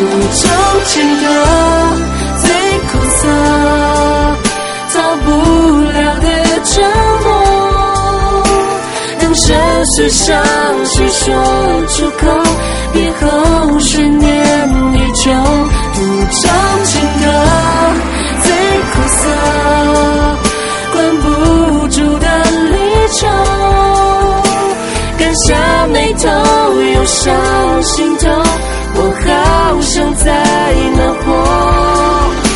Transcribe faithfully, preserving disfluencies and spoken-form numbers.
中情歌最苦涩，逃不了的折磨，当深是伤势说出口，别后悬念依旧。途中情歌最苦涩，关不住的离愁，干下眉头，忧伤心头，我好想